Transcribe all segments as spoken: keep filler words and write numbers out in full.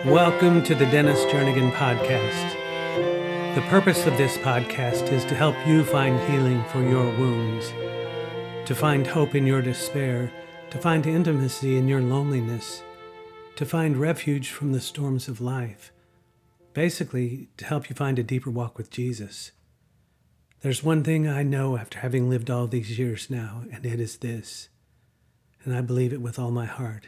Welcome to the Dennis Jernigan Podcast. The purpose of this podcast is to help you find healing for your wounds, to find hope in your despair, to find intimacy in your loneliness, to find refuge from the storms of life. Basically, to help you find a deeper walk with Jesus. There's one thing I know after having lived all these years now, and it is this, and I believe it with all my heart.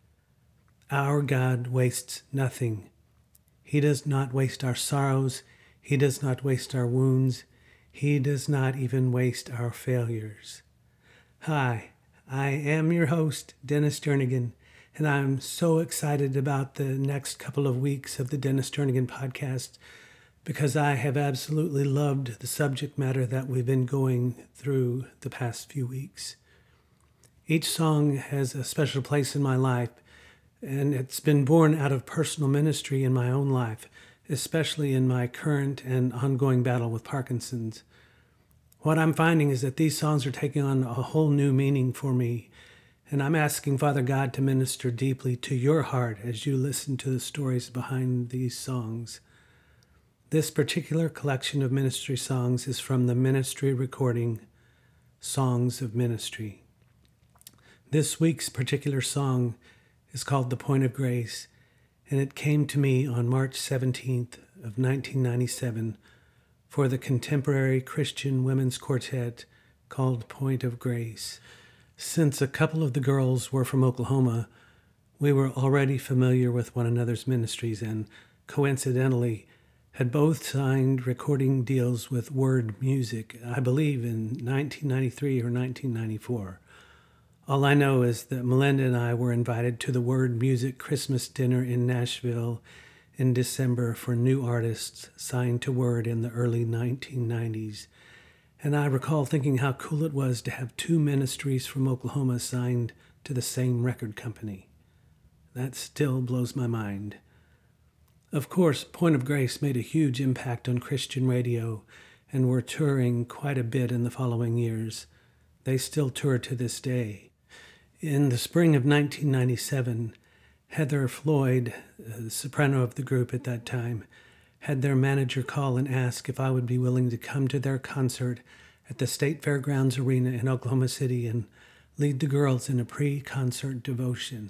Our God wastes nothing. He does not waste our sorrows. He does not waste our wounds. He does not even waste our failures. Hi, I am your host, Dennis Jernigan, and I'm so excited about the next couple of weeks of the Dennis Jernigan Podcast because I have absolutely loved the subject matter that we've been going through the past few weeks. Each song has a special place in my life, and it's been born out of personal ministry in my own life, especially in my current and ongoing battle with Parkinson's. What I'm finding is that these songs are taking on a whole new meaning for me, and I'm asking Father God to minister deeply to your heart as you listen to the stories behind these songs. This particular collection of ministry songs is from the ministry recording, Songs of Ministry. This week's particular song is called The Point of Grace, and it came to me on March seventeenth of nineteen ninety-seven for the contemporary Christian women's quartet called Point of Grace. Since a couple of the girls were from Oklahoma, we were already familiar with one another's ministries and, coincidentally, had both signed recording deals with Word Music, I believe in nineteen ninety-three or nineteen ninety-four. All I know is that Melinda and I were invited to the Word Music Christmas dinner in Nashville in December for new artists signed to Word in the early nineteen nineties. And I recall thinking how cool it was to have two ministries from Oklahoma signed to the same record company. That still blows my mind. Of course, Point of Grace made a huge impact on Christian radio and were touring quite a bit in the following years. They still tour to this day. In the spring of nineteen ninety-seven, Heather Floyd, the soprano of the group at that time, had their manager call and ask if I would be willing to come to their concert at the State Fairgrounds Arena in Oklahoma City and lead the girls in a pre-concert devotion.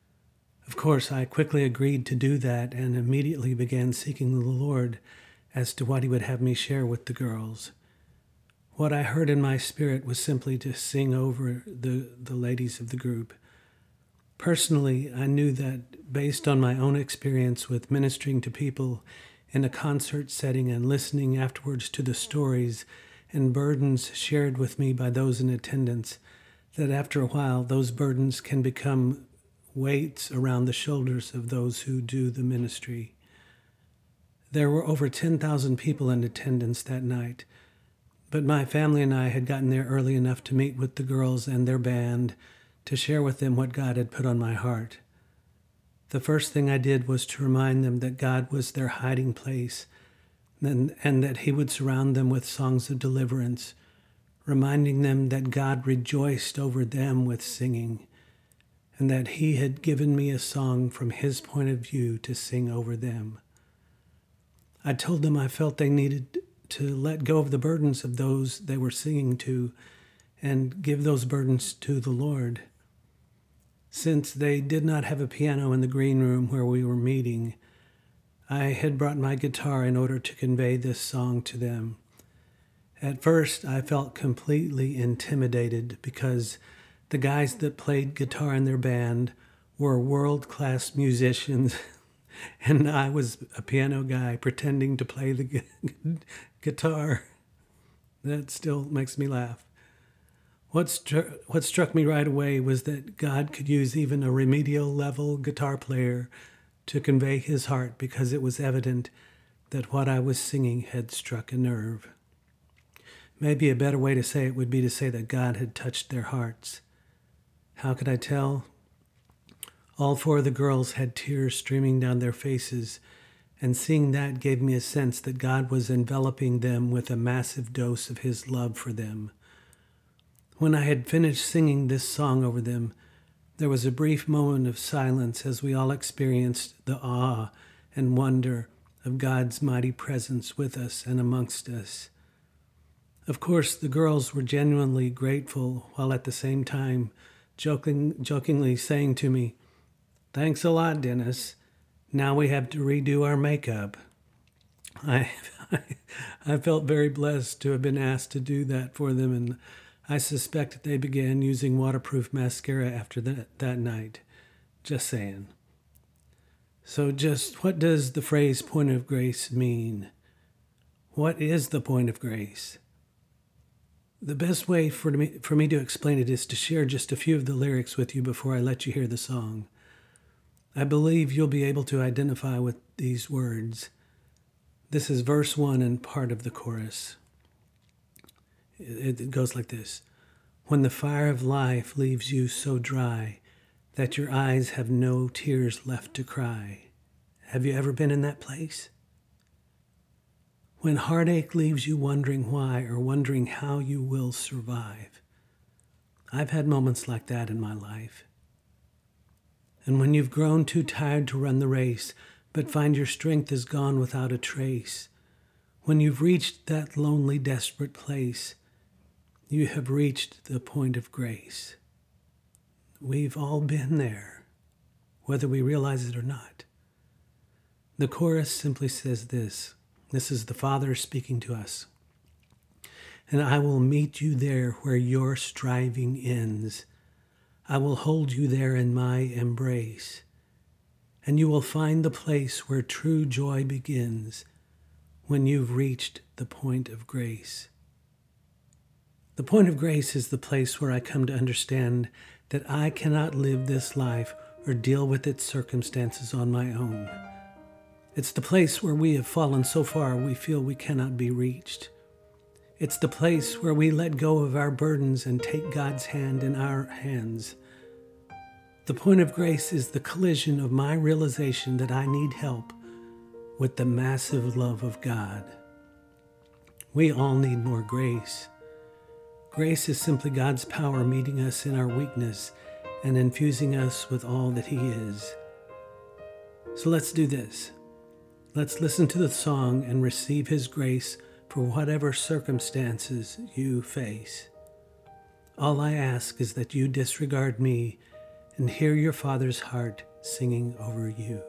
Of course, I quickly agreed to do that and immediately began seeking the Lord as to what he would have me share with the girls. What I heard in my spirit was simply to sing over the, the ladies of the group. Personally, I knew that based on my own experience with ministering to people in a concert setting and listening afterwards to the stories and burdens shared with me by those in attendance, that after a while those burdens can become weights around the shoulders of those who do the ministry. There were over ten thousand people in attendance that night, but my family and I had gotten there early enough to meet with the girls and their band to share with them what God had put on my heart. The first thing I did was to remind them that God was their hiding place and, and that he would surround them with songs of deliverance, reminding them that God rejoiced over them with singing and that he had given me a song from his point of view to sing over them. I told them I felt they needed to let go of the burdens of those they were singing to and give those burdens to the Lord. Since they did not have a piano in the green room where we were meeting, I had brought my guitar in order to convey this song to them. At first, I felt completely intimidated because the guys that played guitar in their band were world-class musicians and I was a piano guy pretending to play the gu- guitar. That still makes me laugh. What, stru- what struck me right away was that God could use even a remedial level guitar player to convey his heart because it was evident that what I was singing had struck a nerve. Maybe a better way to say it would be to say that God had touched their hearts. How could I tell? All four of the girls had tears streaming down their faces, and seeing that gave me a sense that God was enveloping them with a massive dose of his love for them. When I had finished singing this song over them, There was a brief moment of silence as we all experienced the awe and wonder of God's mighty presence with us and amongst us. Of course, the girls were genuinely grateful, while at the same time joking, jokingly saying to me, "Thanks a lot, Dennis. Now we have to redo our makeup." I, I felt very blessed to have been asked to do that for them, and I suspect they began using waterproof mascara after that, that night. Just saying. So just what does the phrase point of grace mean? What is the point of grace? The best way for me, for me to explain it is to share just a few of the lyrics with you before I let you hear the song. I believe you'll be able to identify with these words. This is verse one and part of the chorus. It, it goes like this. When the fire of life leaves you so dry that your eyes have no tears left to cry. Have you ever been in that place? When heartache leaves you wondering why or wondering how you will survive. I've had moments like that in my life. And when you've grown too tired to run the race, but find your strength is gone without a trace. When you've reached that lonely, desperate place, you have reached the point of grace. We've all been there, whether we realize it or not. The chorus simply says this. This is the Father speaking to us. And I will meet you there where your striving ends. I will hold you there in my embrace. And you will find the place where true joy begins when you've reached the point of grace. The point of grace is the place where I come to understand that I cannot live this life or deal with its circumstances on my own. It's the place where we have fallen so far we feel we cannot be reached. It's the place where we let go of our burdens and take God's hand in our hands. The point of grace is the collision of my realization that I need help with the massive love of God. We all need more grace. Grace is simply God's power meeting us in our weakness and infusing us with all that He is. So let's do this. Let's listen to the song and receive His grace for whatever circumstances you face. All I ask is that you disregard me and hear your Father's heart singing over you.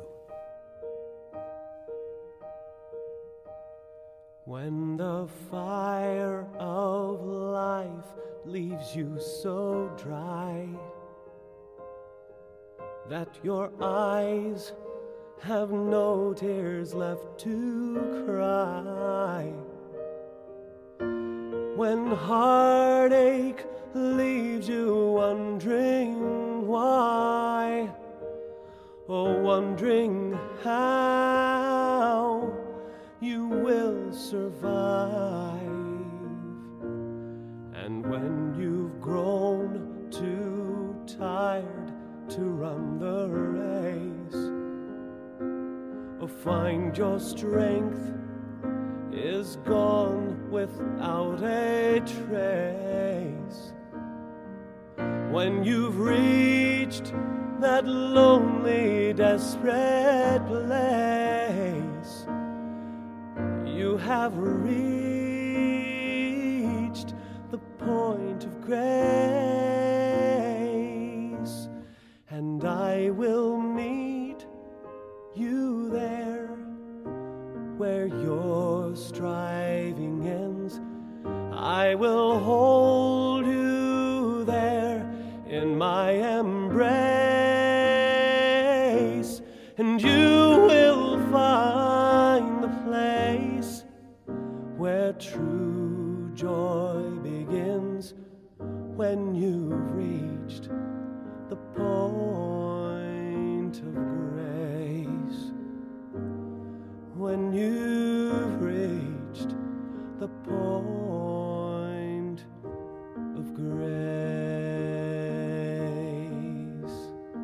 When the fire of life leaves you so dry that your eyes have no tears left to cry, when heartache leaves you wondering why, oh, wondering how you will survive, and when you've grown too tired to run the race, or find your strength is gone without a trace, when you've reached that lonely, desperate place, you have reached the point of grace, and I will meet you there where your striving ends. I will hold you there in my embrace, and you will find the place where true joy begins when you've reached the point of grace. When you've reached the point of grace.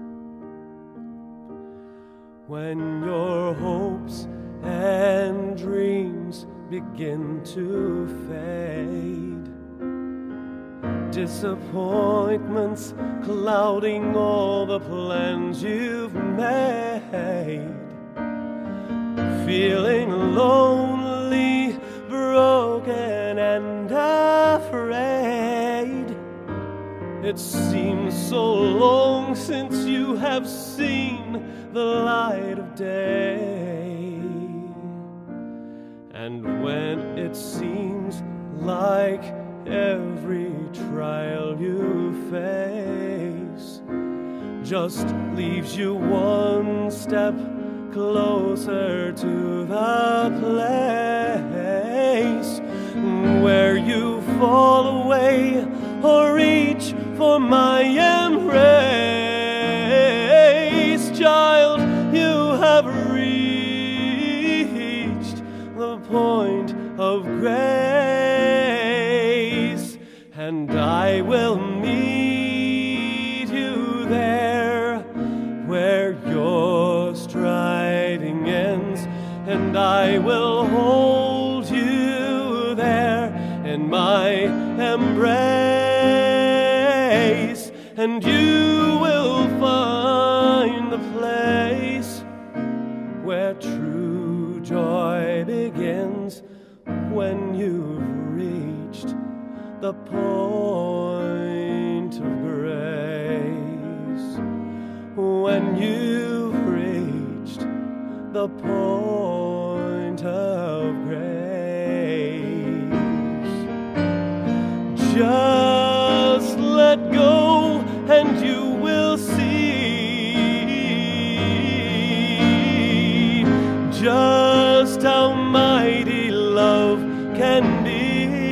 When your hopes and dreams begin to fade, disappointments clouding all the plans you've made, feeling lonely, broken and afraid. It seems so long since you have seen the light of day, and when it seems like every trial you face just leaves you one step closer to the place where you fall away or reach for my embrace. Child, you have reached the point of grace, and I will meet you there where your striving ends, and I will hold you there in my embrace, and you will find the place where true joy begins when you've reached the point of grace. When you've reached the point of grace, just let go and you will see just how mighty love can be.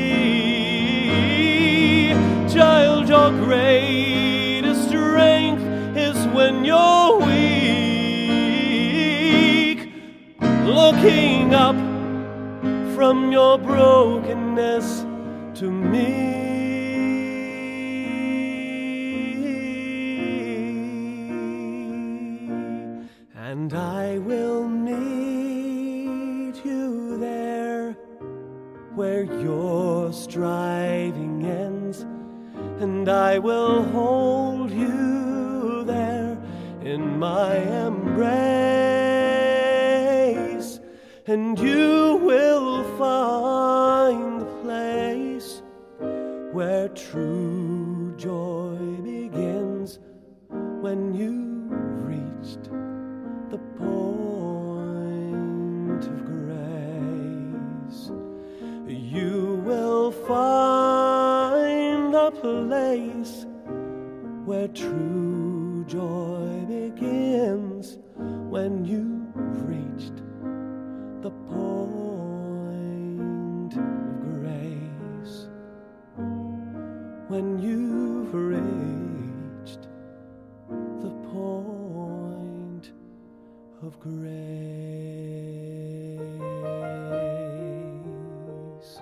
Child, your greatest strength is when you're weak, looking up from your brokenness to me. And I will meet you there where your striving ends, and I will hold you there in my embrace, and you will find the place where true joy begins when you've reached the point of grace. You will find the place where true joy begins when you've reached the point of grace. When you've reached the point of grace.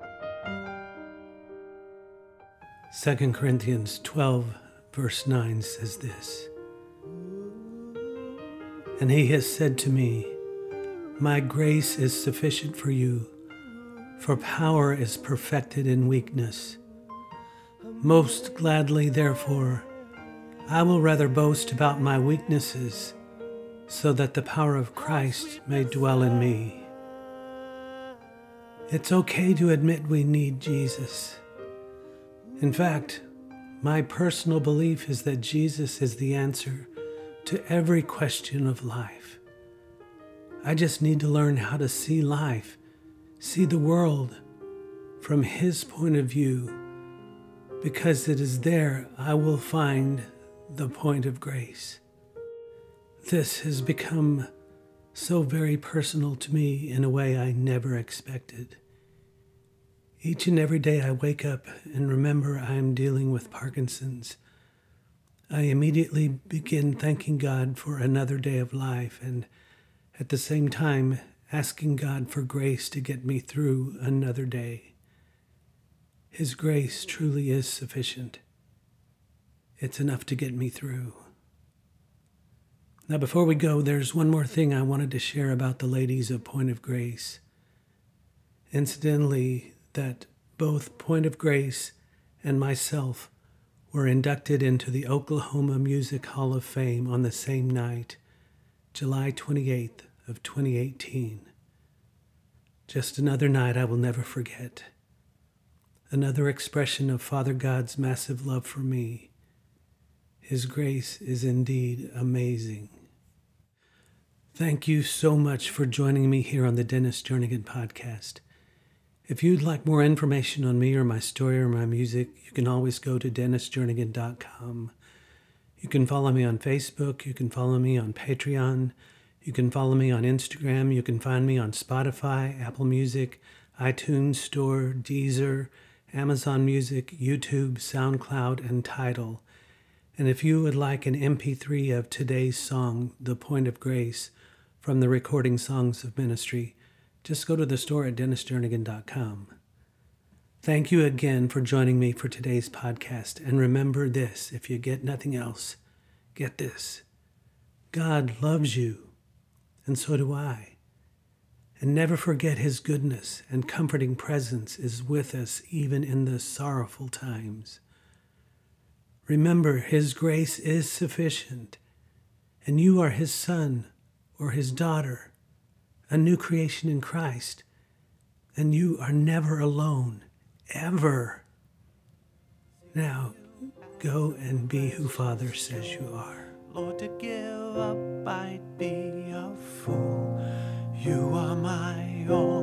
Second Corinthians twelve, verse nine says this: And he has said to me, My grace is sufficient for you, for power is perfected in weakness. Most gladly, therefore, I will rather boast about my weaknesses, so that the power of Christ may dwell in me. It's okay to admit we need Jesus. In fact, my personal belief is that Jesus is the answer to every question of life. I just need to learn how to see life, see the world from His point of view, because it is there I will find the point of grace. This has become so very personal to me in a way I never expected. Each and every day I wake up and remember I am dealing with Parkinson's. I immediately begin thanking God for another day of life, and at the same time asking God for grace to get me through another day. His grace truly is sufficient. It's enough to get me through. Now, before we go, there's one more thing I wanted to share about the ladies of Point of Grace. Incidentally, that both Point of Grace and myself were inducted into the Oklahoma Music Hall of Fame on the same night, July twenty-eighth of twenty eighteen. Just another night I will never forget. Another expression of Father God's massive love for me. His grace is indeed amazing. Thank you so much for joining me here on the Dennis Jernigan podcast. If you'd like more information on me or my story or my music, you can always go to dennis jernigan dot com. You can follow me on Facebook. You can follow me on Patreon. You can follow me on Instagram. You can find me on Spotify, Apple Music, iTunes Store, Deezer, Amazon Music, YouTube, SoundCloud, and Tidal. And if you would like an M P three of today's song, The Point of Grace, from the Recording Songs of Ministry, just go to the store at dennis jernigan dot com. Thank you again for joining me for today's podcast. And remember this, if you get nothing else, get this. God loves you, and so do I. And never forget his goodness and comforting presence is with us even in the sorrowful times. Remember, his grace is sufficient, and you are his son or his daughter, a new creation in Christ, and you are never alone, ever. Now, go and be who Father says you are. Lord, to give up, I'd be a fool. You are my own.